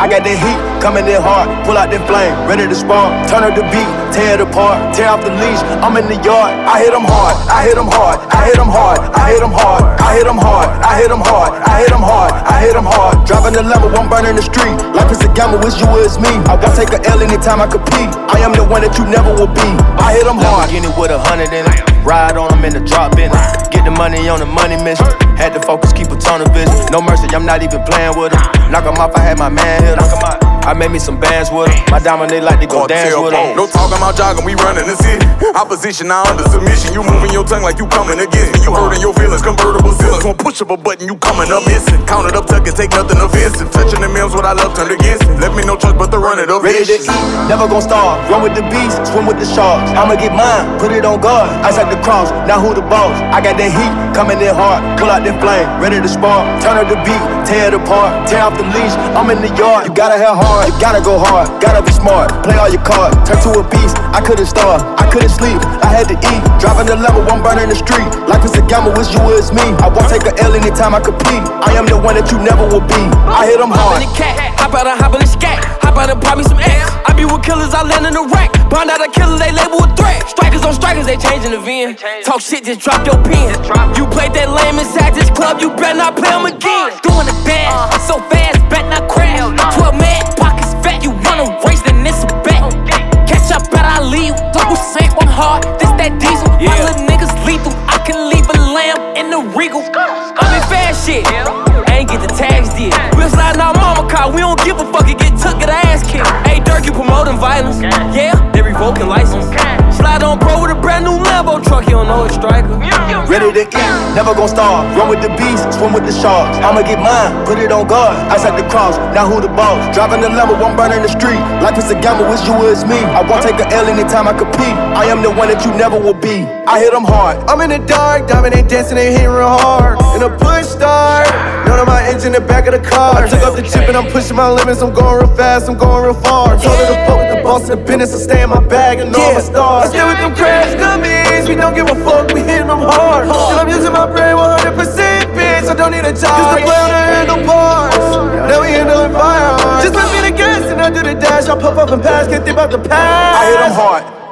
I got that heat coming in hard. Pull out that flame, ready to spark. Turn up the beat, tear it apart. Tear off the leash, I'm in the yard. I hit them hard, I hit them hard, I hit them hard, I hit them hard, I hit them hard, I hit them hard, I hit them hard, I hit them hard. Driving the Lambo, one burning the street. Life is a gamble, wish you was me. I won't take a L anytime I compete. I am the one that you never will be. I hit them hard. Lamborghini with 100 in it. Ride on them in the drop in it. Get the money on the money mission. Had to focus, keep a ton of vision. No mercy, I'm not even playing with them. Knock 'em off, I had my man hit 'em. I made me some bands with them. My diamond, they like to go dance with them. No talking about jogging, we running the city. Opposition now under submission. You moving your tongue like you coming against me. You hurting your feelings, convertible ceilings. Won't push up a button, you coming up missing. Count it up, tuck it, take nothing offensive. Touching the meals, what I love turned against me. Left me no choice but to run it up. Ready to eat, never gon' starve. Run with the beast, swim with the sharks. I'ma get mine, put it on guard. Ice like the cross, now who the boss? I got that heat coming in hard. Pull out that flame, ready to spark. Turn up the beat, tear it apart. Tear off the leash, I'm in the yard. You gotta have hard, you gotta go hard. Gotta be smart, play all your cards. Turn to a beast, I couldn't starve, I couldn't sleep, I had to eat. Driving the level, one burning the street. Life is a gamble, wish you was me. I won't take a L anytime I compete. I am the one that you never will be. I hit them hard. Hop in the cat, hop out and hop in the scat. Hop out and pop me some X. I be with killers, I land in the rack. Bind out a killer, they label a threat. Strikers on strikers, they changing the VN. Talk shit, just drop your pen. You played that lame inside this club, you better not play them again. Doing the dance, so fast, bet not crash. 12 man, pockets fat, you wanna race, then it's a bet. Catch up, bet I leave. Double Saint, one hard, this that diesel. My little niggas lethal, I can leave a lamb in the regal. I'm in fast shit, I ain't get the tags did. We'll slide in our mama car, we don't give a fuck, it get took, get our ass kicked. Hey Dirk, you promoting violence, yeah, they revoking license. Slide on pro with a brand new Lambo truck, you don't know it's striker. Ready to eat, never gon' starve. Run with the beast, swim with the sharks. I'ma get mine, put it on guard. Ice like the cross, now who the boss? Driving the Lambo, one burning the street. Life is a gamble, wish you was me. I won't take a L anytime I compete. I am the one that you never will be. I hit them hard. I'm in the dark, diamond ain't dancing, they hitting real hard. In a push start, none of my engine in the back of the car. I took off the chip and I'm pushing my limits. I'm going real fast, I'm going real far. Told her to fuck with the boss of the business and stay in my bag and all my stars. I stay with them crash dummies, we don't give a fuck, we hitting them hard. And I'm using my brain 100%, bitch, I don't need a job. Just to play on the handle bars, now we handling firearms. Just let me the gas and I do the dash, I puff up and pass, can't think about the past. I hit them hard.